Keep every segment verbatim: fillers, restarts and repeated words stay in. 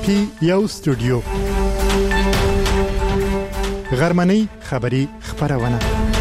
کې یو استودیو غرمنۍ خبری خبرونه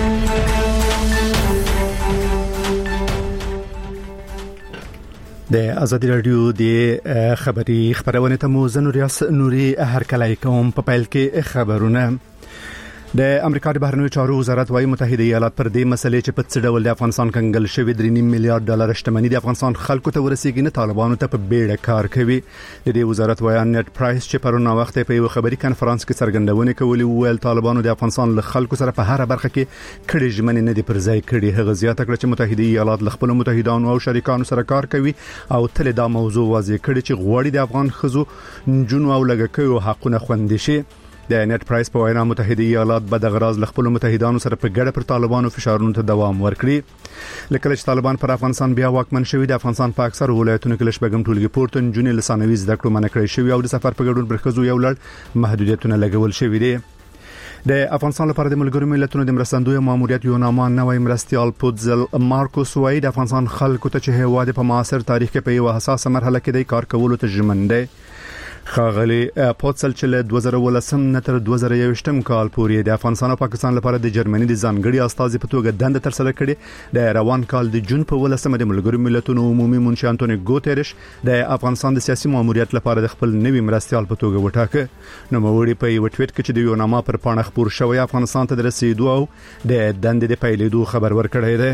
د ازادي رادیو د خبری خبرونه ته مو زنوریاس نوري هر کله کوم په پیل کې خبرونه د امریکا د بهرنیو چارو وزارت وايي متحده ایالات پر دې مسلې چې په څه ډول د افغانستان کنګل شوی درې نیم میلیارډ ډالر شتمنۍ د افغانستان خلکو ته ورسیږي نه طالبانو ته په بیړه کار کوي د دې وزارت وايي نت پرایس چې پرونه وخت په یو خبري کانفرنس کې څرګندونه کوي ویل طالبانو د افغانستان له خلکو سره په هر برخه کې کړي ژمنې نه دي پر ځای کړي هغه زیاته کړ چې متحده ایالات له خپل متحدانو او شریکانو سره کار کوي او تل دا موضوع واضح کړي چې غوړي د افغان خزو جنو او لګکیو حقونه خوندي شي د نت پرایس په وینا متحده ایالات به د غراض له خپل متحدانو سره په ګډه پر طالبانو فشارونو ته دوام ورکړي لکه چې طالبان پر افغانستان بیا واکمن شوی د افغانستان په اکثر ولایتونو کې لشبګم ټولګي پورته جنې لسانوي زده کړو منع کړی شوی او د سفر په ګډون برخزو یو لړ محدودیتونه لګول شوی دي د افغانستان لپاره د ملګرو ملتونو د مرستندوی ماموریت یو نامه نوې مرستيال پودزل مارکوس وای د افغانستان خلکو ته چې هیواد په معاصر تاریخ کې په یو حساسه مرحله کې د کار کولو ته ژمن دی خاغلی پودزل چې له دوه زره ولسم نه تر دوه زره یوویشتم کال پورې د افغانستان او پاکستان لپاره د جرمني د ځانګړي استازي په توګه دنده تر سره کړې د روان کال د جون په ولسمه د ملګرو ملتونو عمومي منشي انټونیو ګوتریش د افغانستان د سیاسي ماموریت لپاره د خپل نوي مرستيال په توګه وټاکه نو موري په یو ټویټ کې چې د یو نامه پر پاڼه خبر شوی افغانستان ته د رسیدو او د دندې د پیلېدو خبر ورکړی دی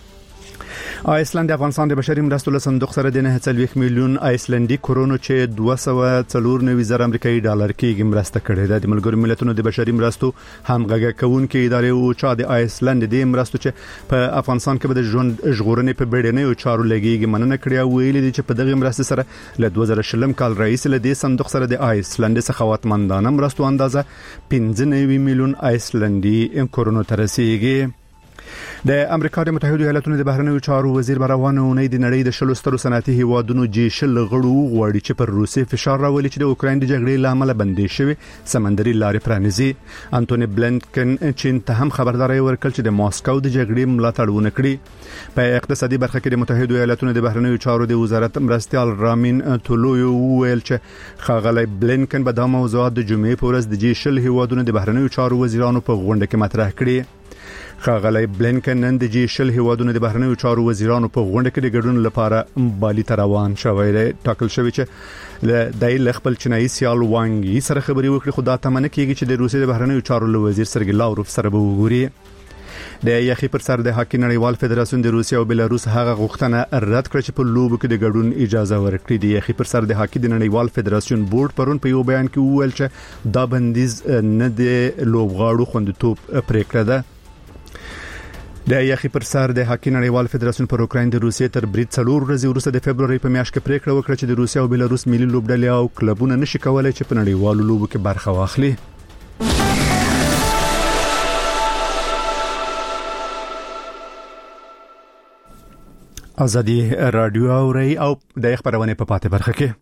آیسلند افغانستان د بشري مرستو له صندوق سره د نه څلوېښت میلیون آیسلندي کرونو چې دوه سوه څلور نوي زره امریکایي ډالر کې مرسته کړې ده د ملګرو ملتونو د بشري مرستو همغږي کوونکې ادارې او چا د آیسلند د مرستو چې په افغانستان کې به د ژوند ژغورنې په بیړنۍ او چارو لګیږي مننه کړې او ویلي دي چې په دغه مرستې سره له دوه زره شلم کال رئیس له دې صندوق سره د آیسلند څخه خدمتمندانه مرستو اندازه پنځه نوي میلیون آیسلندي کرونو ته رسیدي د امریکا د متحده ایالاتونو د بهرنیو چارو وزیر روانه اونۍ د نړۍ د شلو سترو صنعتي هیوادونو جی شل غړو غواړي چې پر روسي فشار راولي چې د اوکراین د جګړې لامل بندي شوی سمندري لارې پرانیزي انټونی بلنکن چین ته هم خبرداري ورکړ چې د ماسکو د جګړې ملاتړ ونکړي په اقتصادي برخه کې د متحده ایالاتونو د بهرنیو چارو د وزارت مرستيال رامین تولویو ویل چې خاغلی بلنکن به د موضوعات د جمعې په ورځ د جی شل هیوادونو د بهرنیو چارو وزیرانو په غونډه کې مطرح کړي خاغلی بلنکن نن د جی شل هیوادونو د بهرنیو چارو وزیرانو په غونډه کې د ګډون لپاره بالي ته روان شوی دی ټاکل شوی چې د دایل خپل چینایي سیال وانګي سره خبري وکړي خو دا تمنه کیږي چې د روسیې د بهرنیو چارو وزیر سرګی لاوروف سره به وګوري د یخي پر سر د هاکی نړیوال فدراسیون د روسیې او بلاروس هغه غوښتنه رد کړ چې په لوبو کې د ګډون اجازه ورکړي د یخي پر سر د هاکی د نړیوال فدراسیون بورډ پرون په یو بیان کې وویل چې دا بندیز نه د لوبغاړو خوندیتوب پریکړه ده د یخي پر سر د هاکی نړیوال فدراسیون پر اوکراین د روسیې تر برید څلور ورځې وروسته د فبرवरी په میاشت کې پریکړه وکړه چې د روسیې او بلاروس ملي لوبډلې او کلبونه نشي کولای چې په نړیوالو لوبو کې برخه واخلي ازادي رادیو اوري او د خبرونه په پاتې برخه کې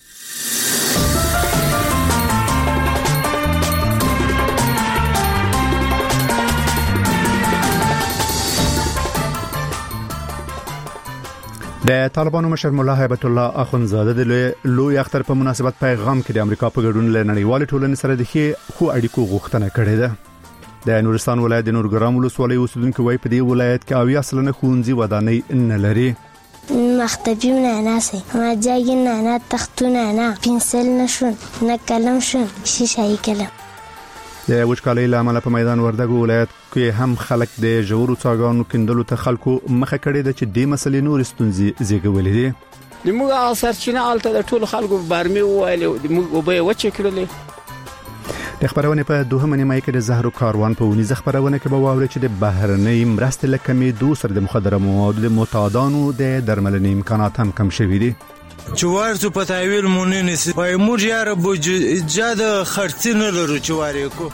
د طالبانو مشر مولا هیبت الله اخونزاده د لوی اختر په مناسبت پیغام کې د امریکا په ګډون له نړیوال ټولنې سره د خو اړیکو غوښتنه کړې ده د نورستان ولایت د نورګرام ولسوالۍ اوسیدونکو وايي په دې ولایت کې اویا سلنه ښوونځي ودانۍ نه لري مختبیونه نه سي ما ځایونه نه تختونه نه پنسل نشون نه قلم شون شیشې کلم د وچکالۍ لامل په میدان وردګو ولایت کې هم خلک د جوړو څاګانو کندلو ته خلکو مخه کړې ده چې د مسلې نور ستونزې زیږولې دي موږ اثر چې نه الته د ټولو خلکو برمي وایي موږ وبې وچې کړلې د خبرونه په دوهمه نیمه کې د زهرو کاروان په ونیزه خبرونه کې به واوري چې د بهرنۍ مرستې لکمې دوه سره د مخدره موادو د معتادانو د درملنې امکانات هم کم شوي دي چوارڅو په تحویل مونږ نه سي وای موږ یاره بوجاد خرڅ نه لرو چوارې کو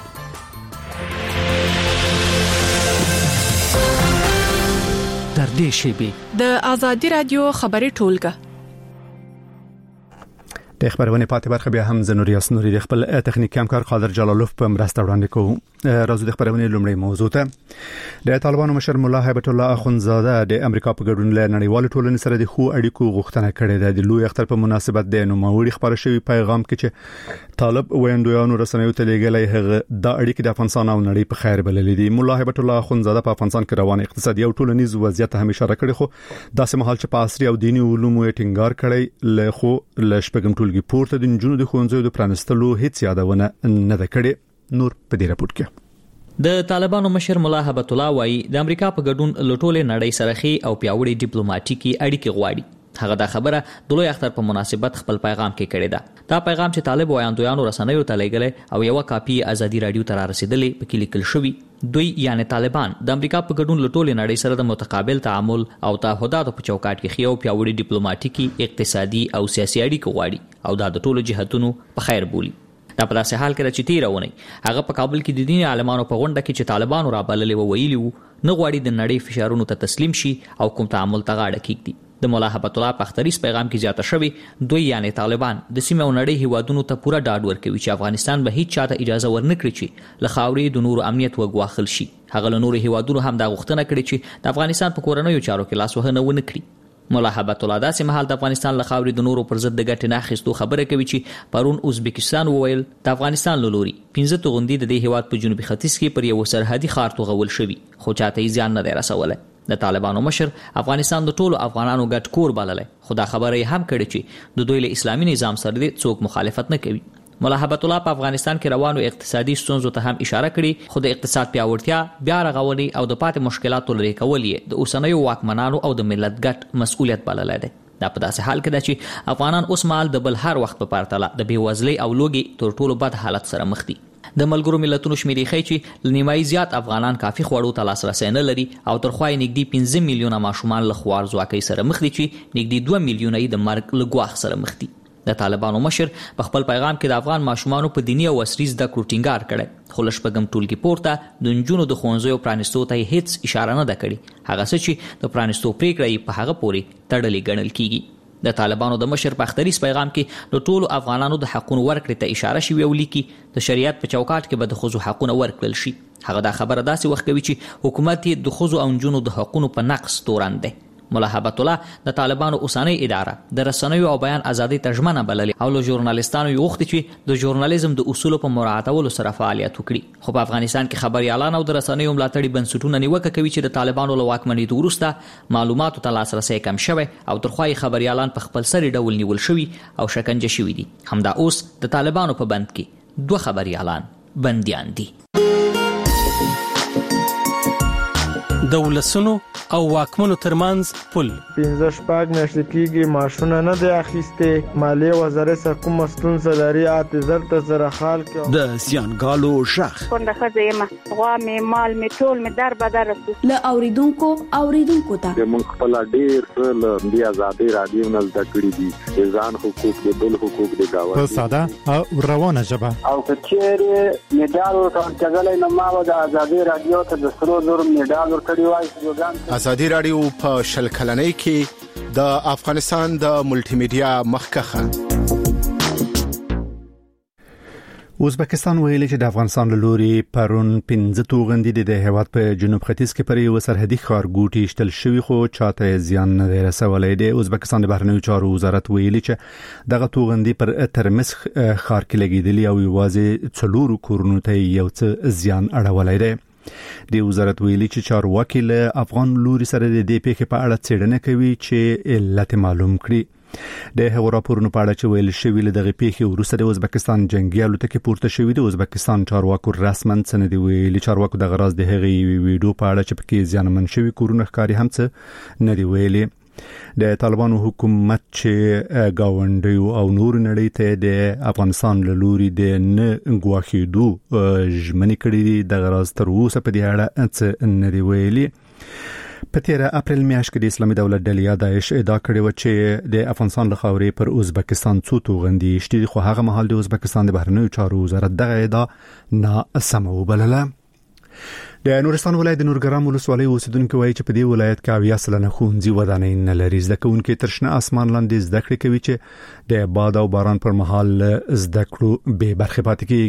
در دې شیبه د ازادي رادیو خبري ټولګه د خبرونه پاتې برخه بیا هم زنوریاس نوري د خپل تخنیکي همکار قادر جلالوف په مرسته وړاندې کوم راځو د خبرونې لومړی موضوع ته د طالبانو مشر مولا هیبت الله اخونزاده د امریکا په ګډون له نړیوال ټولنې سره د خو اړیکو غوښتنه کړې ده. د لوی اختر په مناسبت د نوموړي خبره شوی پیغام کې چې طالب ویندویانو رسنیو ته لګلې هغه د اړیکې د افغانستان او نړۍ په خیر بللې دي. مولا هیبت الله اخونزاده په افغانستان کې روان اقتصادي او ټولنیز وضعیت هم اشاره کړې، خو داسې مهال چې په عصري او دینی علومو ټینګار کړی له خو له شپږم ټولګي پورته د جنونو د خوندزو د پرانستلو هیڅ یادونه نه ده کړې. نور په دې راپورټ کې د طالبانو مشر مولا هیبت الله وایي د امریکا په ګډون لټولې نړۍ سره خي او پیاوړي ډیپلوماټیکي اړیکې غواړي. هغه دا خبره د لوی اختر په مناسبت خپل پیغام کې کړی ده. دا پیغام چې طالب ویاندویانو رسنیو ته لګلې او یو کاپی ازادي رادیو ته رسیدلې په کې لیکل شوی. دوی یعنی طالبان د امریکا په ګډون لټولې نړۍ سره د متقابل تعامل او تعهداتو په چوکاټ کې خيو پیاوړي ډیپلوماټیکي اقتصادي او سیاسي اړیکې غواړي او دا د ټولو جهاتونو په خیر بولي. دا په داسې حال کې چې تیرونه هغه په کابل کې د دیني عالمانو په غونډه کې چې طالبانو را بللې و ویلي وو نه غواړي د نړۍ فشارونو ته تسلیم شي او کوم تعامل ته غاړه کېږدي. د مولا هیبت الله په اختریز پیغام کې زیاته شوی دوی یعنی طالبان د سیمه او نړۍ هیوادونو ته پوره ډاډ ورکوي چې افغانستان به هیڅ چاته اجازه ورنکړي چې له خاورې د نورو امنیت وګواخل شي. هغه له نورو هیوادونو هم دا غوښتنه کړې چې د افغانستان په کورنیو چارو کې لاس وهنه ونه کړي. مولا هیبت الله داسې مهال د افغانستان له خاورې د نورو پر ضد د ګټې نه اخیستو خبره کوي چې پرون ازبکستان وویل د افغانستان له لوري پنځه توغندي د دې هیواد په جنوبي ختیځ کې پر یو سرحدي ښار توغول شوي خو چاته یې ځان نه دی رسولی. د طالبانو مشر افغانستان د ټولو افغانانو ګډ کور بللی، خو دا خبره یې هم کړې چې د دوی له اسلامي نظام سره دې څوک مخالفت نه کوي. مولا هیبت الله په افغانستان کې روانو اقتصادي ستونزو ته هم اشاره کړې، خو د اقتصاد پیاوړتیا بیا رغونې او د پاتې مشکلاتو لرې کول یې د اوسنیو واکمنانو او د ملت ګډ مسؤلیت بللی دی. دا په داسې حال کې ده چې افغانان اوس مهال د بل هر وخت په پرتله د بېوزلۍ او لوږې تر ټولو بد حالت سره مخ دي. د ملګرو ملتونو شمیرې ښیي چې نیمایي زیات افغانان کافي خوړو ته لاسرسی نه لري او تر خوا یې نږدې پنځه میلیونه ماشومان له خوارځواکۍ سره مخ دي چې نږدې دوه میلیونه یې د مرګ له ګواښ سره مخ دي. د طالبانو مشر په خپل پیغام کې د افغان ماشومانو په دیني او عصري زده کړو ټینګار کړی، خو له شپږم ټولګي پورته د نجونو د ښوونځیو پرانیستو ته یې هیڅ اشاره نه ده کړې. هغه څه چې د پرانیستو پریکړه یې په هغه پورې تړلې ګڼل کیږي. د طالبانو د مشر په اختریز پیغام کې د ټولو افغانانو د حقونو ورکړې ته اشاره شوې او لیکي د شریعت په چوکاټ کې به د ښځو حقونه ورکړل شي. هغه دا خبره داسې وخت کوي چې حکومت یې د ښځو او نجونو د حقونو په نقص تورن دی. مولا هیبت الله د طالبانو اوسنۍ اداره د رسنیو او بیان ازادي ته ژمنه بللې او له ژورنالیستانو یې غوښتي چې د ژورنالیزم د اصولو په مراعاتولو سره فعالیت وکړي. خو په افغانستان کې خبريالان او د رسنیو ملاتړي بنسټونه نیوکه کوي چې د طالبانو له واکمنېدو وروسته معلوماتو ته لاسرسی کم شوی او ترخوا یې خبريالان په خپل سري ډول نیول شوي او شکنجه شوي دي. همدا اوس د طالبانو په بند کې دوه خبريالان بنديان دي. د ولسونو او واکمنو ترمنځ پل پنځه شپږ میاشتې کېږي ماشونه نه دی اخیستې. مالیې وزارت سره کومه ستونزه لري اته زر ته زره خال کې د زیانګالو شخ کونډه ښځه یم، غوا مې مال مې ټول مې در بدر رسو له اوریدونکو اوریدونکو ته موږ خپل ډېر څه له دې ازادي رادیو نه زده کړي دي، د ځان حقوق د بل حقوق د گاوه په ساده او روانه ژبه او کچېره میډال ورکړل نو ما د ازادي رادیو ته د سرو زر میډال ورکړی وای. ازادي رادیو په شل کلنۍ کې د افغانستان د ملټي میډیا مخکخه. ازبکستان ویلي چې د افغانستان له لوري پرون پنځه توغندي د هیواد په جنوب ختیځ کې پر یو سرحدي ښارګوټي شتل شوی خو چاته زیان نه دی رسولی. د ازبکستان د بهرنیو چارو وزارت ویلي چې دغه توغندي پر ترمس ښار کې لګیدلي او یوازې څلورو کورونو ته یو څه زیان اړولی دی. د وزارت ویلي چې چارواکي له افغان لوري سره د دې پیښې په اړه څېړنه کوي چې علت معلوم کړي. د هغو راپورونو په اړه چې ویل شوي له دغې پیښې وروسته د ازبکستان جنګي الوتکې پورته شوي د ازبکستان چارواکو رسماً څه نه دي ویلي. چارواکو دغه راز د هغې ویډیو په اړه چې پکې زیانمن شوي کورونه ښکاري هم څه نه دي ویلي. د طالبانو حکومت چې گاونډیو او نور نړۍ ته د افغانستان له لوري د نه ګواښېدو ژمنې کړې دي، دغه راز تر اوسه په دې اړه څه نه دي ویلي. په تیره اپریل میاشت کې د اسلامي دولت ډلې داعش ادعا کړې و چې د افغانستان له خاورې پر ازبکستان څو توغندي شتي، خو هغه مهال د ازبکستان د بهرنیو چارو وزارت دغه ادعا ناسمه وبلله. د نورستان ولایت د نورګرام ولسوالۍ اوسیدونکو وایي چې په دې ولایت کې اویا سلنه ښوونځي ودانۍ نه لري. زده کوونکي تر شنه اسمان لاندې زده کړې کوي چې د باد او باران پر مهال زده کړو بې برخې پاتې کېږي.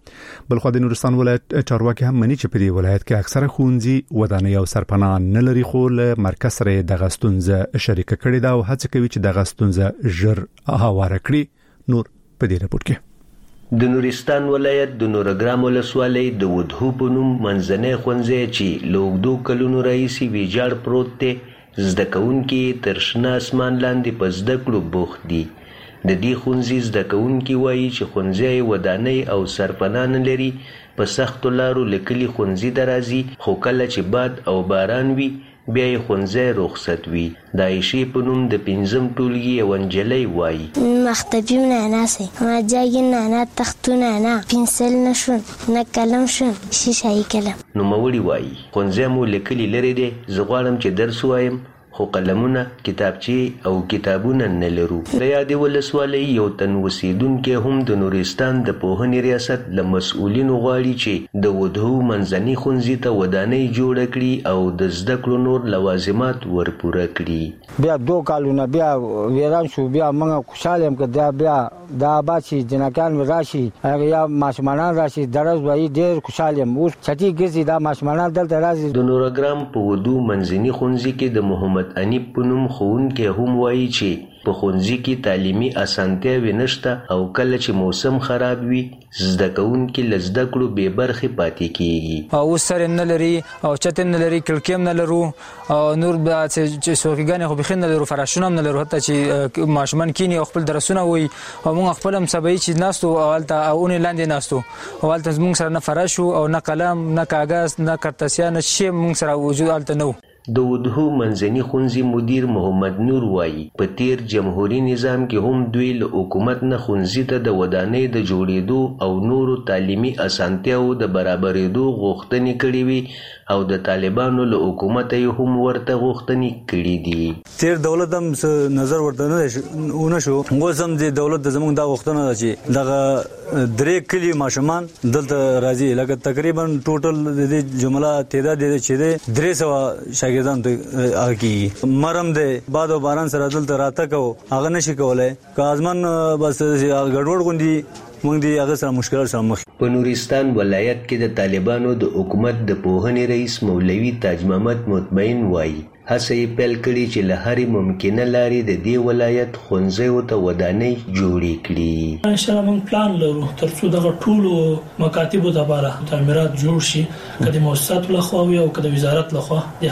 بلخو د نورستان ولایت چارواکي هم مني چې په دې ولایت کې اکثره ښوونځي ودانۍ او سرپناه نه لري، خو له مرکز سره د غستونزه شریک کړي دا او هڅه کوي چې د غستونزه ژر هواره کړي. نور په دې رپورت کې د نورستان ولایت د نورګرام ولسوالۍ د ودهو په نوم منځنی ښوونځی چې له اوږدو کلونو راهیسې ویجاړ پروت دی، زده کوونکي تر شنه اسمان لاندې په زده کړو بوخت دي. د دې ښوونځي زده کوونکي وایي چې ښوونځی ودانۍ او سرپناه نه لري، په سختو لارو له کلي ښوونځي ته راځي، خو کله چې باد او باران وي بیا یې ښوونځی رخصت وي. د عایشې په نوم د پنځم ټولګي یوه نجلۍ وایي مختفی نعناسه ما جای نعنا تختو نعنا پنسل نشون نه کلم شون شیشه‌ای کلم. نوموړي وایي ښوونځی مو له کلي لرې دی، زه غواړم چې درس ووایم خو قلمونه، کتابچې او کتابونه نه لرو. د یادې ولسوالۍ یو تن اوسېدونکی هم د نورستان د پوهنې ریاست له مسؤلینو غواړي چې د ودهو منځني ښوونځي ته ودانۍ جوړه کړي او د زده کړو نور لوازمات ورپوره کړي. بیا دوه کالونه بیا ویران شو، بیا موږ خوشاله یم که دا بیا دا آباد شي، جنکان راشي، هغه یا ماشومان راشي، درس وایي ډېر خوشاله یم. اوس چټي ګرځي دا ماشومان دلته راځي. د نورګرام په ودو منځني ښوونځي کې د محمد انیب په نوم ښوونکی هم وایي چې په ښوونځي کې تعلیمي اسانتیاوې نشته او کله چې موسم خراب وي زده کوونکي له زده کړو بې برخې پاتې کېږي. اوس سر نه لري او چت نه لري، کړکۍ هم نه لرو او نور چې څوکیګانې خو بیخي نه لرو، فراشونه هم نه لرو، حتی چې ماشومان کیني او خپل درسونه وایي او موږ خپل هم سبایي چې ناستو او هلته اونې لاندې ناستو او هلته زموږ سره نه فراش او نه قلم نه کاغذ نه کرتسیا نه شی موږ سره وجود هلته نه و. د ودهو منځني ښوونځي مدیر محمد نور وایي په تیر جمهوریت نظام کې هم دوی له حکومت نه ښوونځي ته د ودانۍ د جوړېدو او نورو تعلیمي اسانتیاوو د برابرېدو غوښتنې کړې وي او د طالبانو له حکومت یې هم ورته غوښتنې کړې دي. تیر دولت هم نظر ورته نه ونه شو، اوس هم د دولت د زموږ دا غوښتنه ده چې دغه درې کلي ماشومان دلته راځي، لکه تقریبا ټوټل د دې جمله تعداد چې دی درې سوه شاګردان ته هغه مرم دی، باد او باران سره دلته راته کو هغه نشي کولای، که ازمن بس ګډوډ غوندي موږ دی هغه سره مشکلات سره مخ. په نورستان ولایت کې د طالبانو د حکومت د پوهنې رئیس مولوي تاج محمد مطمئن وایي هڅه یې پیل کړې چې له هرې ممکنه لارې د دې ولایت ښوونځیو ته ودانۍ جوړې کړي. انشاءالله موږ پلان لرو تر څو دغه ټولو مکاتبو لپاره تعمیرات جوړ شي، که د مؤسساتو لخوا وي او که د وزارت لخوا، د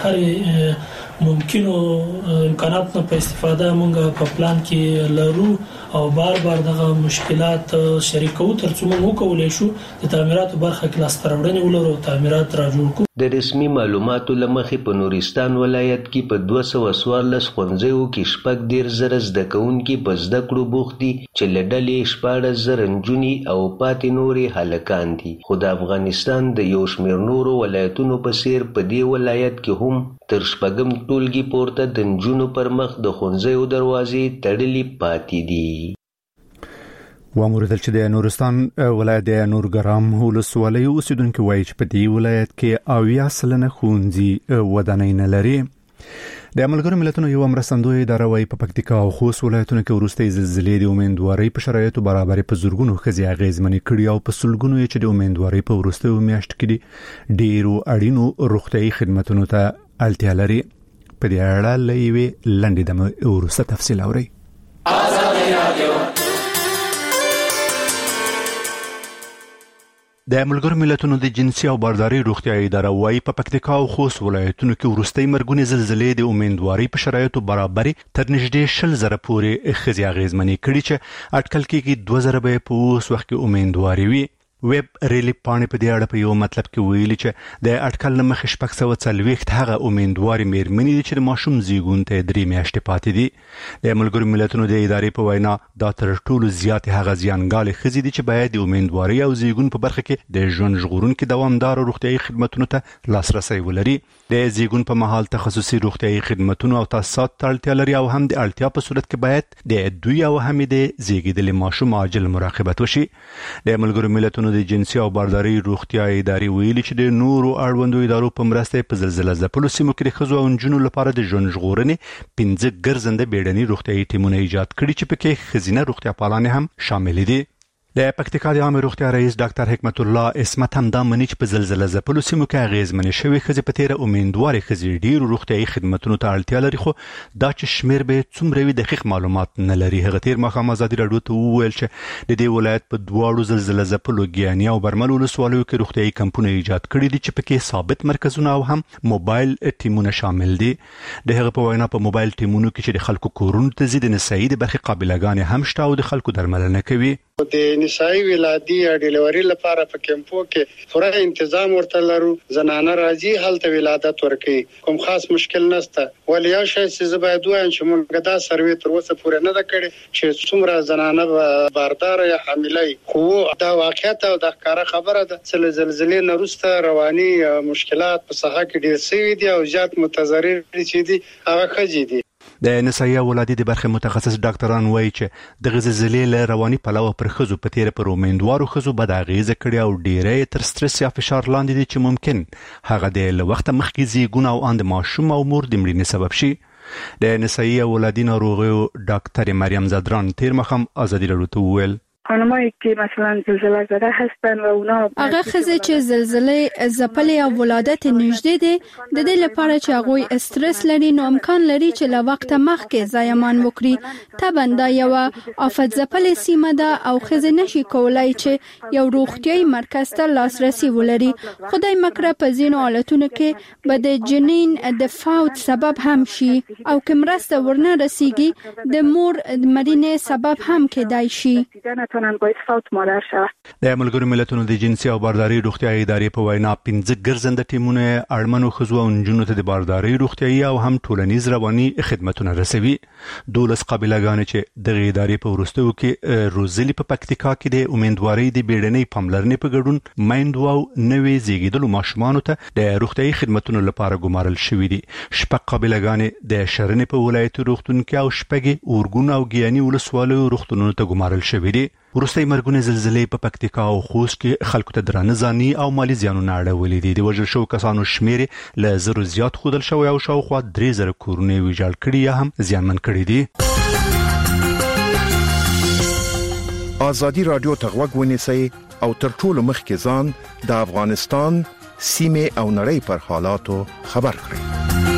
هرې ممکنو امکاناتو په استفاده موږ په پلان کې لرو او بار بار دغه مشکلات شریکو تر څو موږ وکولای شو د تعمیراتو برخه کې لاسته راوړنې ولرو، تعمیرات را جوړ کړو. د رسمي معلوماتو له مخې په نورستان ولایت کې په دوه سوه څوارلس ښوونځیو کې شپږ دېرش زره زده کوونکي په زده کړو بوخت دي چې له ډلې شپاړس زره نجونې او پاتې نورې هلکان دي. خو د افغانستان د یو شمېر نورو ولایتونو په څېر په دې ولایت کې هم تر شپږم ټولګي پورته د نجونو پر مخ د ښوونځیو دروازې تړلې پاتې دي. واموردل چې د نورستان ولایت د نورګرام ولسوالۍ اوسیدونکو وایي چې په دې ولایت کې اویا سلنه ښوونځي ودانۍ نه لري. د ملګرو ملتونو یو مرستندوی اداره وايي په پکتیکا او خوست ولایتونو کې وروستۍ زلزلې د امیندوارۍ په شرایطو برابرې په زورګونو ښځې اغېزمنې کړي او په سلګونو یې چې د امیندوارۍ په وروستیو میاشتو کې ډېرو اړینو روغتیايي خدماتو ته اړتیا لري. په دې اړه له یوې لنډې دمې وروسته تفصیل اورئ. د ملګرو ملتونو د جنسي او بارداري روغتیايي اداره وايي په پکتیکا او خوست ولایتونو کې وروستۍ مرګونې زلزلې د امیندوارۍ په شرایطو برابرې تر نږدې شل زره پورې ښځې اغېزمنې کړي چې اټکل کېږي دوه زره به په اوس وخت کې امیندوارې وي. ویب ریلی پاڼې په دې اړه په یو مطلب کې ویلي چې د اټکل نه مخکې شپږ سوه څلوېښت هغه امیندوارې مېرمنې دي چې د ماشوم زیږون ته درې میاشتې پاتې دي. د ملګرو ملتونو د ادارې په وینا دا تر ټولو زیاتې هغه زیانګالې ښځې دي چې باید د امیندوارۍ او زیږون په برخه کې د ژوند ژغورونکي دوامداره روغتیايي خدماتونو ته لاسرسی ولري. د زیږون په مهال تخصصي روغتیايي خدماتونو او تاسیساتو ته اړتیا لري او هم د اړتیا په صورت کې باید د دوی او هم د زیږیدلي ماشوم عاجل مراقبت وشي. د ملګرو ملتونو د جنسي او بارداري روغتیايي ادارې ویلي چې د نورو اړوندو ادارو په مرسته په زلزله ځپلو سیمو کې د ښځو او نجونو لپاره د ژوند ژغورنې پنځه ګرځنده بیړني روغتیايي ټیمونه ایجاد کړي چې پکې ښځینه روغتیا پالانې هم شامل دي. د پکتیکا د عامه روغتیا رئیس ډاکټر حکمت الله اسمت هم دا منی چې په زلزلې ځپلو سیمو کې اغیزمنې شوې ښځې په تیره امیندوارې ښځې ډېرو روغتیایي خدمتونو ته اړتیا لري، خو دا چې شمیر به څومره وي دقیق معلومات نه لري. هغه تیر ماښام ازادي راډیو ته وویل چې د دې ولایت په دواړو زلزلې ځپلو ګیاني او برمل ولسوالیو کې روغتیایي کمپونه ایجاد کړي دي چې پکې ثابت مرکزونه او هم موبایل ټیمونه شامل دي. د هغه په وینا په موبایل ټیمونو کې چې د خلکو کورونو ته ځي د نسایي د برخې قابلګانې هم شته او د خلکو درملنه کوي. د نسایي ولادي یا ډیلیوري لپاره په کیمپو کې پوره تنظیم ورته لرو. زنانه راځي هلته ولادت ورکوي، کوم خاص مشکل نشته. ولې یو شی چې زه باید وایم چې موږ دا سروې تر اوسه پورې نه ده کړې چې څومره زنانه باردار یا حامله خو دا واقعیت او د ښکاره خبره ده چې زلزلې نه وروسته رواني مشکلات په ساحه کې ډېر شوي دي او زیات متضرر چې دي هغه ښځې دي. د نسایي ولادي د برخې متخصص ډاکټران وایي چې د زلزلې له رواني پلوه پر ښځو په تیره پر امیندوارو ښځو بد اغیزه کړې او ډېری تر سټرس یا فشار لاندې دي چې ممکن هغه د له وخته مخکې زیږون او ان د ماشوم او مور د مړینې سبب شي. د نسایي ولادي ناروغیو ډاکټر مریم زدران تیر مخم ازادي راډیو ته وویل خانمایی که مثلا زلزله زده هستن و اونا هغه ښځې چې زلزلې ځپلې او ولادت نږدې دي د دې لپاره چې هغوی استرس لري نو امکان لري چې له وخته مخکې زایمان وکړي. طبعا دا یو آفت ځپلې سیمه ده او ښځې نشي کولای چې یو روغتیايي مرکز ته لاسرسي ولري. خدای مکړه په ځینو حالتونو کې به د جنین د فوت سبب هم شي او که مرسته ورنه رسیږي د مور مړینې سبب هم کېدای شي. د ملګرو ملتونو د جنسي او بارداري روغتیايي ادارې په وینا پنځه ګرځنده ټیمونه اړمنو ښځو او نجونو ته د بارداري روغتیايي او هم ټولنیز رواني خدمتونه رسوي. دولس قابلګانې چې د ادارې په وروستیو کې روزلي په پکتیکا کې د امیندوارۍ د بیړنۍ پاملرنې په ګډون میندو او نوې زیږیدلو ماشومانو ته د روغتیايي خدمتونو لپاره ګمارل شوې دي. شپږ قابلګانې د شرنې په ولایت روغتون کې او شپږ اورګون او ګیاني ولسوالیو روغتونونو ته ګمارل شوې دي. وروستي مرګونه زلزلې په پکتیکا او خوست کې خلکو ته درانه ځاني او مالی زیانونه اړولې دي. د وژل شوو کسانو شمیر له زرو زیات ښودل شوی او شاوخوا درې زره کورونه ویجاړ کړي یا هم زیانمن کړي دي. ازادي رادیو ته غوږ ونیسئ او تر ټولو مخکې ځان د افغانستان سیمه او نړۍ پر حالاتو خبر کړئ.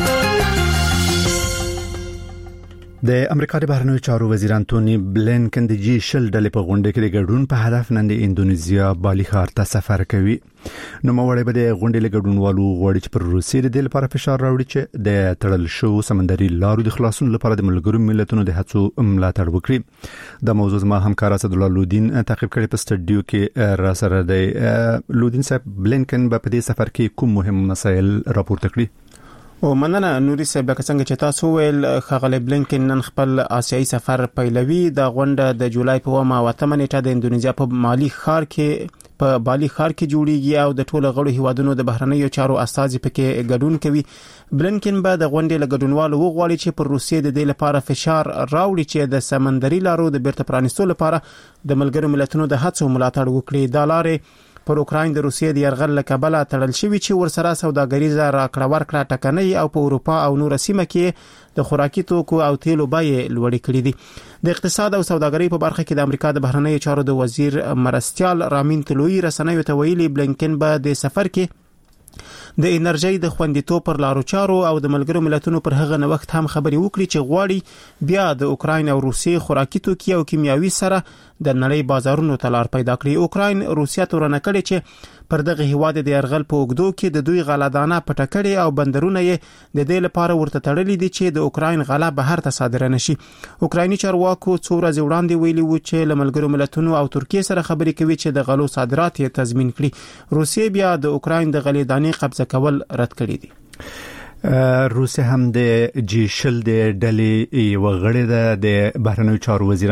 د امریکا د بهرنیو چارو وزیر انټونی بلینکن د جی شل ډلې په غونډه کې د ګډون په هدف نن د انډونیزیا بالي ښار ته سفر کوي. نو موړې به د غونډې له ګډونوالو غواړي چې پر روسیې د دې لپاره فشار راوړي چې د تړل شو سمندري لارو د خلاصون لپاره د ملګرو ملتونو د هڅو ملاتړ وکړي. د موضوع ما همکار اسدالله لودین تعقیب کړي په سټډیو کې را سره دی. لودین صاحب، بلینکن په دې سفر کې کوم مهم مسایل راپورته کړي؟ او مننه نوري صاحب، لکه څنګه چې تاسو ویل خغل بلینکن نن خپل آسیایي سفر پیلوي. د غونډه د جولای په اومه او اتمه نیټه د انډونیزیا په مالي ښار کې په بالي ښار کې جوړیږي او د ټولو غړو هیوادونو د بهرنیو چارو استازي پکې ګډون کوي. بلینکن به د غونډې له ګډونوالو وغواړي چې پر روسیې د دې لپاره فشار راوړي چې د سمندري لارو د بیرته پرانیستلو لپاره د ملګرو ملتونو د هڅو ملاتړ وکړي. د لارې پر اوکراین د روسیې د یرغل له کبله تړل شوی چې ورسره سوداګریزه راکړه ورکړه ټکنۍ او په اروپا او نور سیمه کې د خوراکي توکو او تیلو بیې لوړې کړې دي. د اقتصاد او سوداګرۍ په برخه کې د امریکا د بهرنیو چارو د وزیر مرستيال رامین تلوی رسنیو ته ویلي بلینکن به د سفر کې د انرژي د خوندیتوب پر لارو چارو او د ملګرو ملتونو پر هغه نوښت هم خبري وکړي چې غواړي بیا د اوکراین او روسیې خوراکي توکي او کیمیاوي سره د نړۍ بازارونو ته لار پیدا کړي. اوکراین روسیا تورنه کړي چې پر دغه هیواد د يرغل په اوګدو کې د دوی غلادانه پټکړې او بندرونه یې د دې لپاره ورته تړلې دي چې د اوکراین غلا بهر ته صادره نشي. اوکرایني چارواکو څو ورځې وړاندې ویلي و چې له ملګرو ملتونو او ترکیه سره خبرې کوي چې د غلو صادرات یې تضمین کړي. روسیې بیا د اوکراین د غلې دانې قبضه کول رد کړی دي. روسیا هم د جی شل د ډلې وغړې ده. د بهرنیو چارو وزیر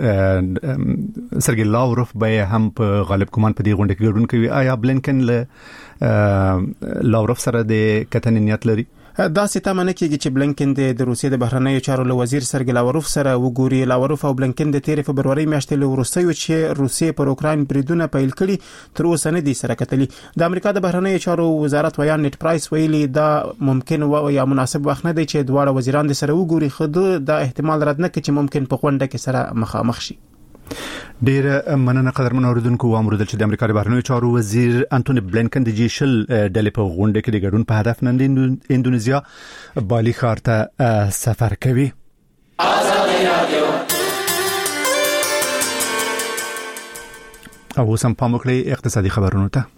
سرګی لاوروف به هم په غالب ګمان په دې غونډه کې ګډون کوي. آیا بلینکن له لاوروف سره د کتنې نیت لري؟ دا ستامه نه کېږي چې بلینکن د روسیې د بهرنیو چارو له وزیر سرګی لاوروف سره وګوري. لاوروف او بلینکن د تیر فبرवरी میاشتې له وروستیو چې روسیې پر اوکراین بریدونه پیل کړي تر اوسه نه دي سره کتلي. د امریکا د بهرنیو چارو وزارت ویان نیټ پرایس ویلي دا ممکن و یا مناسب وخت نه دی چې دواړه وزیران د سره وګوري. خو دا احتمال رد نه کوي چې ممکن په غونډه کې سره مخامخ شي. ډیر مننه قدرمن اوریدونکو و امر چې د امریکا د بهرنیو چارو وزیر انټونی بلینکن د جی شل ډلې په غونډه کې د ګډون په هدف نن د اندونیزیا بالي ښار ته سفر کوي. او سم پام وکړئ اقتصادي خبرونو ته.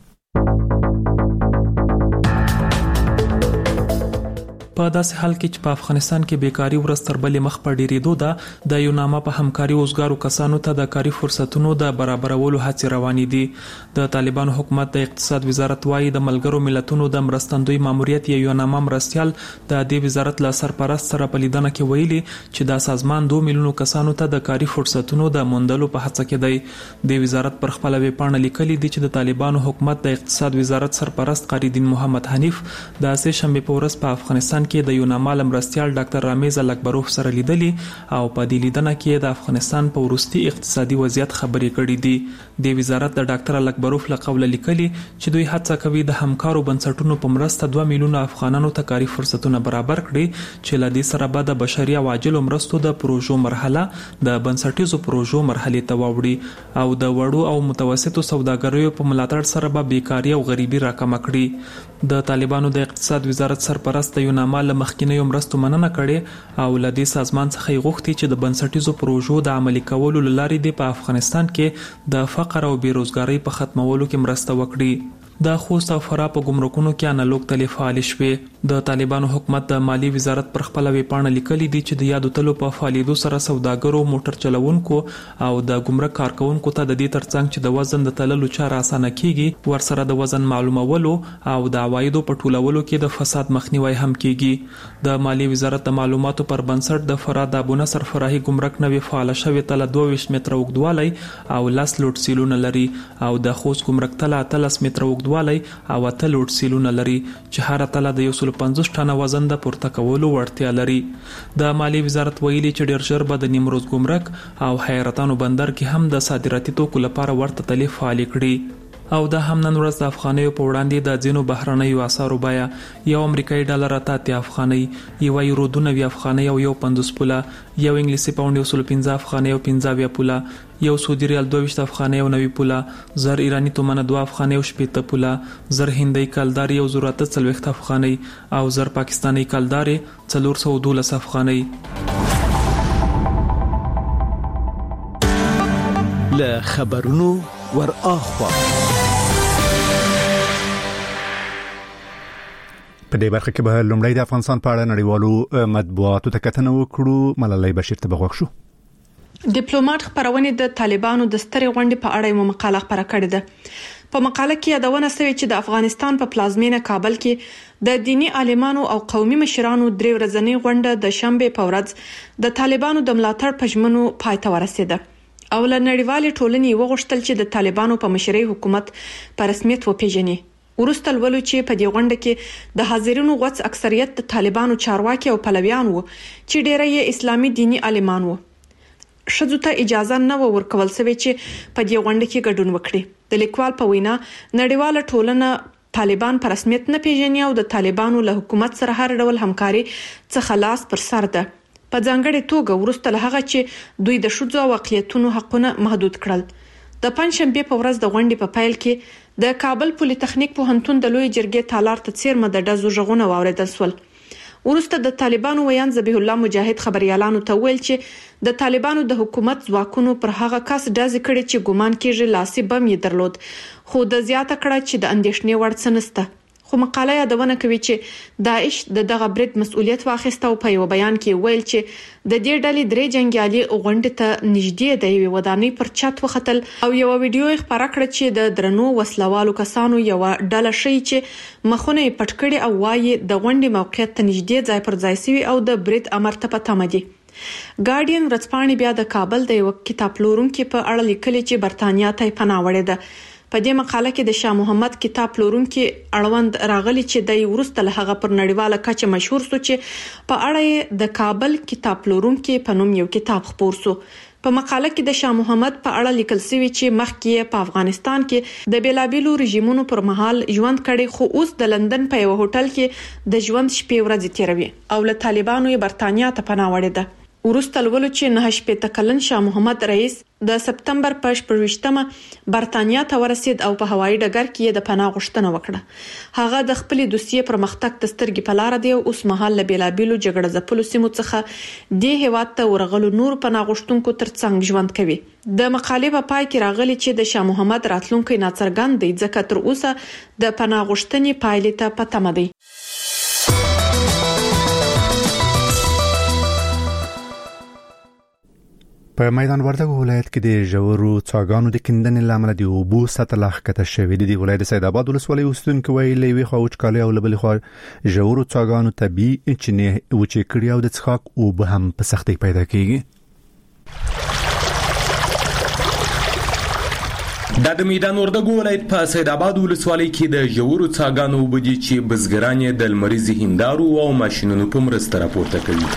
په داسې حال کې چې په افغانستان کې بیکاری ورځ تر بلې مخ په ډیرېدو ده، د یو نامه په همکاري اوسګارو کسانو ته د کاري فرصتونو د برابرولو هڅې روانې دي. د طالبانو حکومت د اقتصاد وزارت وايي د ملګرو ملتونو د مرستندوی ماموریت یو نامه مرستيال د دې وزارت له سرپرست سره په لیدنه کې ویلي چې دا سازمان دوه میلیونو کسانو ته د کاري فرصتونو د موندلو په هڅه کې دی. د وزارت پر خپل ویب پاڼه لیکلي دي چې د طالبانو حکومت د اقتصاد وزارت سرپرست قریدین محمد حنیف د سه شنبه په ورځ په افغانستان کې د یو نامه مرستيال ډاکټر رامیز الکبروف سره لیدلي او په دې لیدنه کې د افغانستان په ورستي اقتصادي وضعیت خبرې کړې دي. د وزارت د ډاکټر الکبروف له قوله لیکلي چې دوی هڅه کوي د همکارو بنسټونو په مرسته دوه میلیونه افغانانو ته کاري فرصتونه برابر کړي چې له دې سره به د بشري او عاجلو مرستو د پروژو مرحله د بنسټیزو پروژو مرحله ته وړي او د وړو او متوسطو سوداګریو په ملاتړ سره به بیکاری او غریبي راکمه کړي. د طالبانو د اقتصاد وزارت سرپرست یو نامه مخکینیو مرستو مننه کړي او له دې سازمان څخه یې غوښتي چې د بنسټیزو پروژو د عملي کولو لارې د په افغانستان کې د فقر او بیروزګاری په ختمولو کې مرسته وکړي. د خوست او فراه په ګمرکونو کې انالوګ تلې فعال شوې. د طالبانو حکومت د مالی وزارت پر خپل ویب پاڼه لیکلي دي چې د یادو تلو په فعالیتو سره سوداګرو، موټر چلوونکو او د ګمرک کارکونکو ته د دې ترڅنګ چې د وزن د تللو چاره اسانه کیږي ورسره د وزن معلومولو او د عوایدو په ټولولو کې د فساد مخنیوي هم کیږي. د مالی وزارت د معلوماتو پر بنسټ د فراه د ابو نصر فرahي ګمرک نوې فعال شوی تل دوه ویشت متره اوږدوالی او لاس لوټ سیلونه لري او د خوست ګمرک تل اتلس متره اوږدوالی او اتل لوټ سیلونه لري چې هر تل د یو سل پنځوس ټنه وزن د پورته کولو وړتیا لري. د مالی وزارت ویلي چې ډیر ژر به د نیمروز ګمرک او حیرتانو بندر کې هم د صادراتي توکو لپاره ورته تلې فعال کړي. او دا هم نن ورځ د افغانیو په وړاندې د ځینو بهرنیو اسعارو بیه یو امریکایي ډالر اته افغانۍ، یو یورو دوه افغانۍ او یو پنځوس پوله، یو انګلیسي پاوند یو سل پنځه افغانۍ او پنځه پوله، یو سعودي ریال دوه ویشت افغانۍ او نوي پوله، زر ایرانی تومنه دوه افغانۍ او شپږ پوله، زر هندۍ کلدار یو زر اته څلوېښت افغانۍ او زر پاکستاني کلدار څلور سوه دولس افغانۍ. له خبرونو ور اخوا په دې برخه کې به لومړی د افغانستان په اړه نړیوالو مطبوعاتو ته کتنه وکړو. ملالۍ بشیر ته بغوښ شو. ډیپلوماټ خبرونه د طالبانو د سترې غونډې په اړه یو مقاله خبره کړې ده. په مقاله کې یادونه شوې چې د افغانستان په پلازمینه کابل کې د دینی عالمانو او قومي مشرانو درې ورځنۍ غونډه د شنبه په ورځ د طالبانو د ملاتړ پژمنو پای ته ورسېده او له نړیوالې ټولنې وغوښتل چې د طالبانو په مشرۍ حکومت په رسمیت وپیژني. ورسته ولولو چې په دې غونډه کې د حاضرینو غوڅ اکثریت د طالبانو چارواکي او پلویان وو چې ډېر یې اسلامي دینی عالمان وو. شذو ته اجازه نه ورکول شوې چې په دې غونډه کې ګډون وکړي. د لیکوال په وینا نړیواله ټولنه طالبان په رسمیت نه پیژني او د طالبانو له حکومت سره هر ډول همکاري څخه لاس پر سر ده. په ځانګړي توګه ورسته له هغه چې دوی د شذو او اقلیتونو حقونه محدود کړل. د پنځشنبه په ورځ د غونډې په پیل کې د کابل پولی تخنیک پوهنتون د لوی جرګې تالار ته څیرمه د ډزو ژغونه واوریدل شول. ورسته د طالبانو ویان ذبیح الله مجاهد خبريالانو ته ویل چې د طالبانو د حکومت ځواکونو پر هغه کس ډز کړي چې ګومان کېږي لاسي بم یې درلود، خو د زیاته کړه چې د اندېښنې وړ څه نشته. خو مقاله یادونه کوي چې داعش د دغه برید مسؤلیت واخیسته او په یو بیان کې ویل چې د دې ډلې درې جنگیالي غونډې ته نږدې د یوې ودانۍ پر چت وختل او یو ویډیو یې خبره کړه چې د درنو وسلوالو کسانو یو ډله شي چې مخونه یې پټ کړي او وايي د غونډې موقعیت ته نږدې ځای پر ځای سوي او د برید امر ته پته مدي. ګارډین ورځپاڼې بیا د کابل د یو کتاب پلورونکو په اړه لیکلي چې برتانیا ته پناه وړې ده. په دې مقاله کې د شاه محمد کتاب پلورونکو اړوند راغلي چې د ورسته له هغه پر نړیواله کچه مشهور سو چې په اړه د کابل کتاب پلورونکو په نوم یو کتاب خپور سو. په مقاله کې د شاه محمد په اړه لیکل شوی چې مخکې په افغانستان کې د بیلابیلو رژیمونو پر مهال ژوند کړي، خو اوس د لندن په یو هوټل کې د ژوند شپې ورځې تیروي او له طالبانو یې برتانیا ته پناه وړې ده. ورسته لولو چې نه شپږ کلن شاه محمد رئیس د سپتمبر په شپږمه برتانیا ته ورسید او په هوایي ډګر کې د پناه غوښتنه وکړه. هغه د خپل دوسیې پر مختک د سترګې په لار دی او اوس مهال له بیلابیلو جګړه ځپلو سیمو څخه د هیواد ته ورغلو نور پناه غوښتونکو ترڅنګ ژوند کوي. د مقالې په پای کې راغلي چې د شاه محمد راتلونکي ناڅرګند دی ځکه تر اوسه د پناه غوښتنې پایلې ته پته نه دی. په میدان وردګ ولایت کې د ژورو څاګانو د کیندنې لامل د اوبو سطح لا ښکته شوې د ولایت سید آباد ولسوالۍ اوسیدونکو ویلي وی خو وچکالي او لبلې خو ژورو څاګانو طبيعي چینه وچې کړي او د څښاک اوبه هم په سختۍ پیدا کیږي. د میدان وردګ ولایت په سید آباد ولسوالۍ کې د ژورو څاګانو اوبه دي چې بزګران یې د لمریزي هندارو او ماشينونو په مرسته راپورته کوي.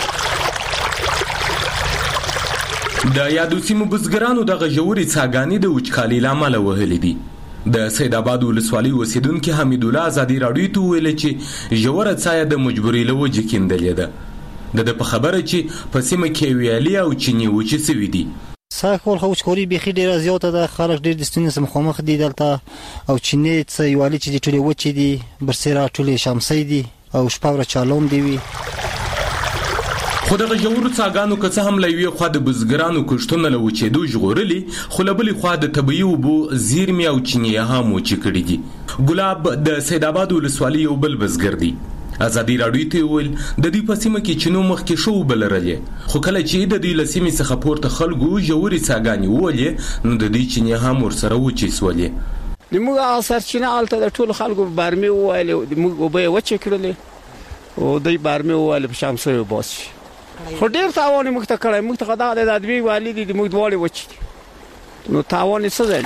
د یادو سیمو بزګرانو د غژوري څاګانې د وچکالي لامل وهلې دي. د سید آباد ولسوالۍ اوسیدونکو حمید الله آزادي راډیو ته ویل چې ژوره څایا د مجبوري لوجه کېندلې ده. د په خبره چې په سیمه کې ویالي او چینی وچې سوي دي. ساکول خو وچکوري بيخي ډیره زیاته ده. خلک ډیر د ستونزې سره مخامخ دي دلته او چینی څه یوالي چې ټولې وچې دي برسره ټولې شمسي دي او شپاوره چالوم دی وي. خو د ژورو څاګانو که څه هم لوي خو د بزګرانو کښتونه له وچېدو ژغورلي خو له بلې خوا د طبیعي اوبو زیرمې او چینې هم وچې کړي دي. ګلاب د سید آباد ولسوالۍ یو بل بزګر دی. آزادي راډیو ته ویل د دې په سیمه کې چینو مخکې شو بلرلې خو کله چې د دې لسیمې څخه پورته خلکو ژوري څاګانې ولې نو د دې چینې هم ورسره وچې سولې. د موږ اثر چینه الته د ټولو خلکو بارمي وایلې د موږ وبې وچې کړلې او دوی بارمي وایلې په شمسي وباسي. خو ډیر تاوان موږ ته کړی. موږ ته خدای د ادمي والي دي موږ دواړي وچې نو تاوان څه دی.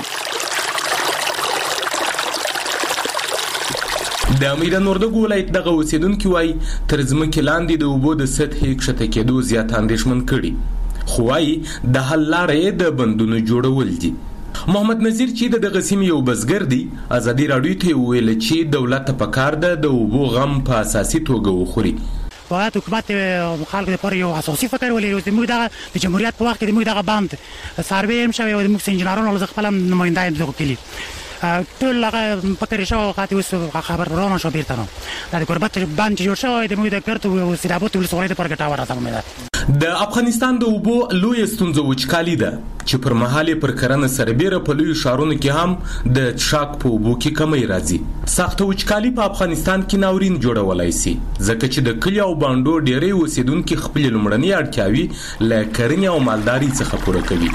د میدان وردګ ولایت دغه اوسیدونکو وایي تر ځمکې لاندې د اوبو د سطحې کښته کېدو زیات اندېښمن کړي خو وایي د حل لارې د بندونو جوړول دي. محمد نذیر چې دغه سیمې یو بزګر دی آزادي راډیو ته ویل چې دولت په کار ده د اوبو غم په اساسي توګه وخوري. باید حکومت خلکو لپاره یو اساسي فکر ولري. زموږ د جمهوریت په وخت کې زموږ دغه باند سروې هم شوی او زموږ انجنیرانو له خپل نماینده دغه کلی ټول هغه فکر شو خاطر اوس خبر ورونه شو بیرته نو د غربت باند جوړ شوی د موږ د کرت او سید آباد ولسوالۍ لپاره ګټور راځم. د افغانستان د اوبو لوی ستونزه وچکالي ده چې پر مهال پر کرنه سربېره په لوی شهرونو کې هم د چشاک په اوبو کې کمی راځي. سخت وچکالي په افغانستان کې ناورین جوړولای شي ځکه چې د کلی او باندو ډېری اوسیدونکو خپل لمړني اړتیاوي له کرنې او مالداري څخه پوره کوي.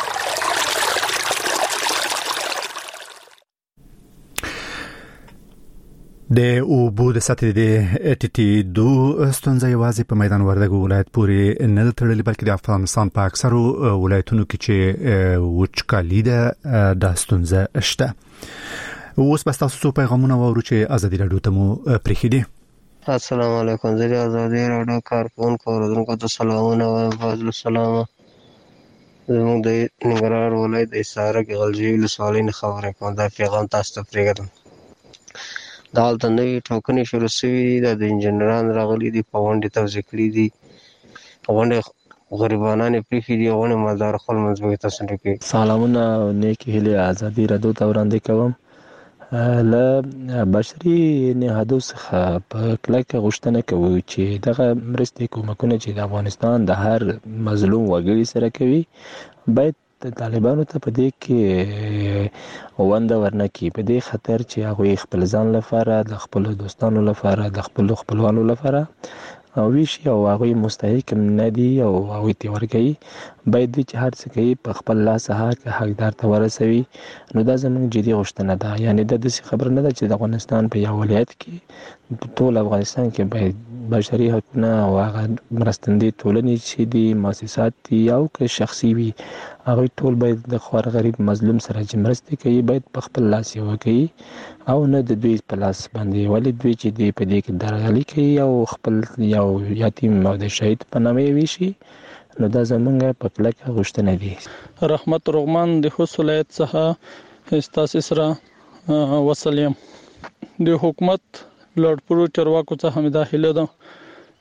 د اوبو د سطحې د ټیټي دو ستونزه یوازې په میدان وردګ ولایت پورې نه تړلې بلکې د افغانستان په اکثرو ولایتونو کې چې وچکالي ده د ستونزه شته. اوس بس تاسو پیغامونه وورو چې آزادي راډیو ته مو پریښي دي. السلام علیکم. زه آزادي راډیو کارکونکو اوریدونکو ته سلامونه وایم. فضل السلام. زموږ د ننګرهار ولایت د حصارک غلجي ولسوالۍ نه خبرې کوم. دا پیغام تاسو ته پرېږدم. دا هلته نوې ټاکنې شروع شوي دي. د انجنیران راغلي دي په غونډې توضیح کړي دي. غونډې غریبانان یې پرېښي دي. غونډې مالدار خپل منځ کې تصرف کوي. سلامونه او نیکې هیلې آزادي راډیو ته وړاندې کوم. له بشري نهادو څخه په کلکه غوښتنه کوو چې دغه مرستې کومکونه چې د افغانستان د هر مظلوم وګړي سره کوي باید د طالبانو ته په دې کې ونده ورنکړي. په دې خاطر چې هغوی خپل ځان لپاره د خپلو دوستانو لپاره د خپلو خپلوانو لپاره ویشي او هغوی مستحق نه دي او هغوی ته ورکوي. باید دوی چې هر څه کوي په خپل لاس حق حقدار ته ورسوي. نو دا زموږ جدي غوښتنه ده. یعنې دا داسې خبره نه ده چې د افغانستان په یو ولایت کې ټول افغانستان کې باید بشري حقونه او هغه مرستندې ټولنې چې دي مؤسسات دي او که شخصي وي هغوی ټول باید د خوار غریب مظلوم سره چې مرستې کوي باید په خپل لاس یې وکوي او نه د دوی په لاس باندې. ولې دوی چې دی په دې کې درغلي کوي او خپل یو یتیم او د شهید په نامه یې ویشي نو دا زمونږ په کلکه غوښتنه دي. رحمت رغمان د خوست ولایت څخه ستاسو سره وصل یم. د حکومت لوړپوړو چارواکو څخه مې دا هیله ده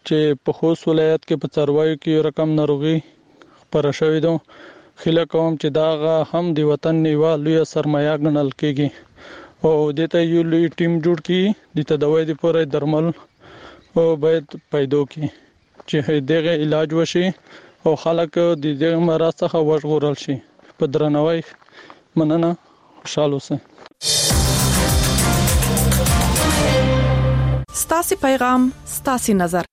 چې په خوست ولایت کې په څارویو کې رقم ناروغي خپره شوې ده. خله کوم چې دا هم د وطن نیوا لوی سرمایه ګڼل کېږي او د ته یو لوی ټیم جوړ کړي د تداوی لپاره درمل او باید پیدا کړي چې دغه علاج وشي او خلک د دې مرض څخه وژغورل شي. په درناوي مننه، خوشاله اوسئ. ستاسو پیغام ستاسو نظر.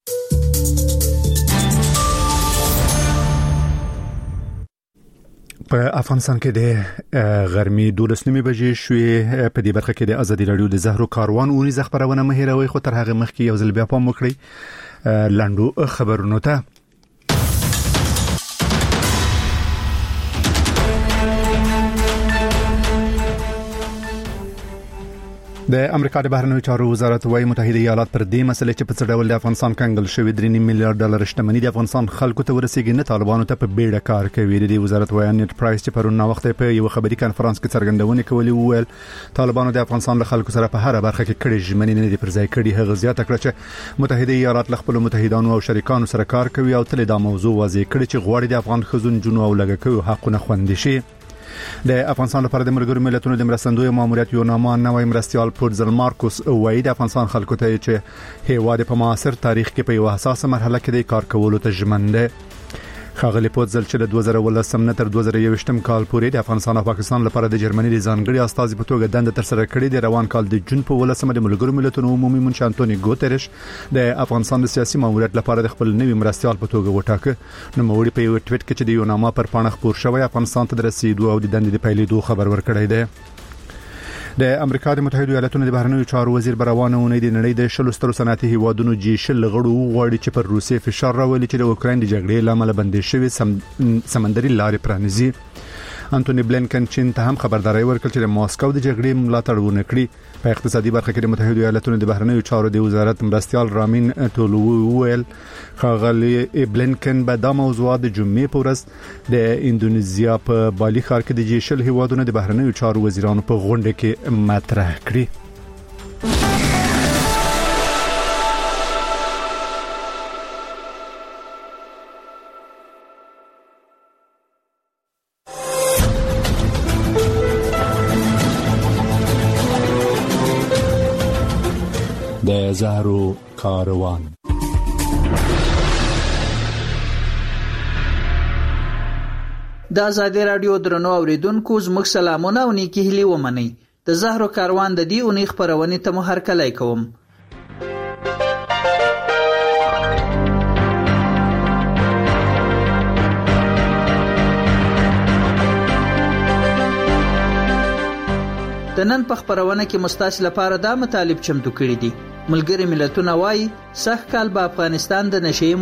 په افغانستان کې د غرمې دولس نیمې بجې شوې. په دې برخه کې د ازادي رادیو د زهرو کاروان اونیزه خبرونه مهیروي، خو تر هغه مخکې یو ځل بیا پام وکړئ لاندو خبرونو ته. د امریکا د بهرنیو چارو وزارت وايي متحده ایالات پر دې مسلې چې په څه ډول د افغانستان کنګل شوی درې نیم میلیارډ ډالر شتمنۍ د افغانستان خلکو ته ورسیږي نه طالبانو ته په بیړه کار کوي. د وزارت وايي نیټ پرایس چې پرون وخت په یو خبري کانفرنس کې څرګندونه کوي وویل طالبانو د افغانستان له خلکو سره په هر برخه کې کړي ژمنې نه دي پر ځای کړي. هغه زیاته کړه چې متحده ایالات له خپل متحدانو او شریکانو سره کار کوي او تل دا موضوع واضح کړي چې غواړي د افغان خزون جنو او لګکو حقونه خوندي شي. د افغانستان لپاره د ملګرو ملتونو د مرستندوی ماموریت یوناما نوې مرستيال پورزل مارکوس وایي د افغانستان خلکو ته چې هیواد په معاصر تاریخ کې په یو حساسه مرحله کې د کار کولو ته ژمن دی. خاغلی پورزل چې د دوه زره ولسم نه تر دوه زره یوویشتم کال پورې د افغانستان او پاکستان لپاره د جرمني د ځانګړي استازي په توګه دنده تر سره کړې د روان کال د جون په ولسمه د ملګرو ملتونو عمومي منشي انټونی ګوتریش د افغانستان د سیاسي ماموریت لپاره د خپل نوي مرستيال په توګه وټاکه. نو موري په یو ټویټ کې چې د یوناما پر پاڼه خبر شوی افغانستان ته د رسیدو او د دندې د پیلېدو خبر ورکړی دی. د امریکا د متحده ایالاتونو د بهرنیو چارو وزیر بروانه ونې د نړۍ د شلو سترو صنعتي هیوادونو جی شل غړو غواړي چې پر روسیې فشار راولي چې د اوکرين د جګړې لامل بندي شوی سم سمندري لارې پرانیزي. انټونی بلینکن چین ته هم خبرداري ورکړه چې د ماسکو د جګړې ملاتړ ونه کړي. په اقتصادي برخه کې د متحده ایالاتونو د بهرنیو چارو د وزارت مرستيال رامین ټولوویل خاغلی بلینکن به دا موضوعات د جمعې په ورځ د انډونیزیا په بالي ښار کې د جی شل هیوادونو د بهرنیو چارو وزیرانو په غونډه کې مطرح کړي. د زهرو کاروان. د ازادي رادیو درنو اوریدونکو زموږ سلامونه او نیکی هیلې ومنئ. د زهرو کاروان د دې اونۍ خبرونه ته مو هرکلی کوم. د نن په خبرونه کې مستاس لپاره دا مطالب چمتو کړی دي. ملګری ملتونه وايي سږ کال په افغانستان د نشي